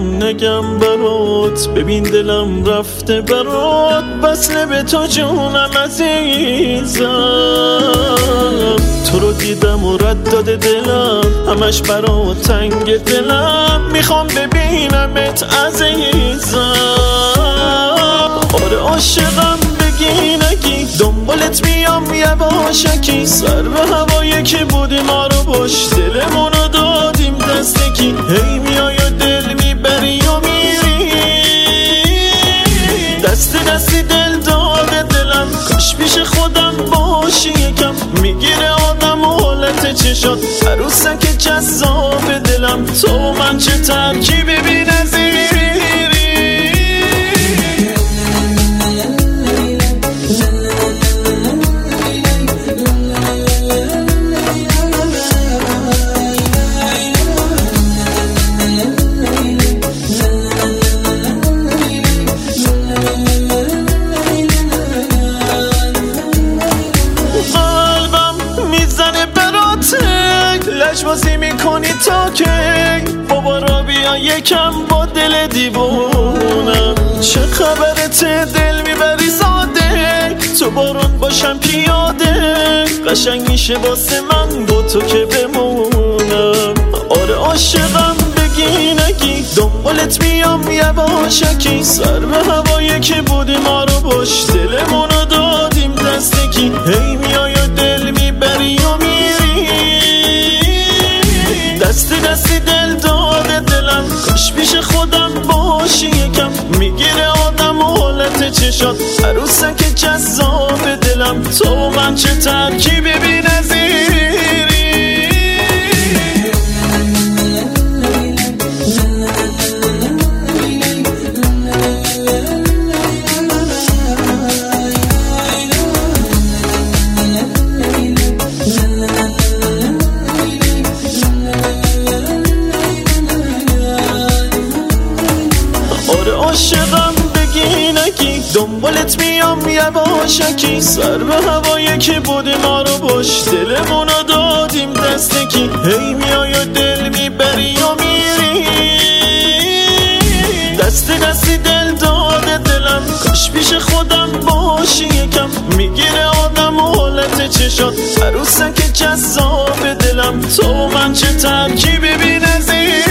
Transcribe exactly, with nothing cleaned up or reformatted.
بیام نگم برات، ببین دلم رفته برات، وصله به تو جونم عزیزم. تو رو دیدم و رد داده دلم، همش برات تنگ دلم، میخوام ببینمت عزیزم. آره عاشقم بگی نگی، دنبالت میام یواشکی، سر به هوایی که بودی ما رو باش، دلمونو دادیم دستکی، هی میای و دل میبری و میری، دست دستی دل داده دلم، کاش پیش خودم باشی یکم، میگیره آدم و حالت چشات، عروسک جذاب دلم، تو من چه ترکیبی بی نظیری. لجبازی میکنی تا که بابا را بیا یکم با دل دیوونم، چه خبرته دل میبری زاده، تو بارون باشم پیاده، قشنگ میشه واسه من با تو که بمونم. آره عاشقم بگی نگی، دنبالت میام یواشکی، سر به هوایی که بودی ما رو باش، دلمونو دادیم دستکی، هی میای و دل میبری و میری، دستی دستی دل داده دلم، کاش پیش خودم باشی یکم، میگیره آدم و حالت چشات، عروسک جذاب دلم، تو من چه ترکیبی بی نظیری. عاشقم بگی نگی، دنبالت میام یواشکی، سر به هوایی که بودی ما رو باش، دلمونو دادیم دستکی، هی میای و دل میبری و میری، دستی دستی دل داده دلم، کاش پیش خودم باشی یکم، میگیره آدم و حالت چشات، عروسک جذاب دلم، تو من چه ترکیبی بی نظیر.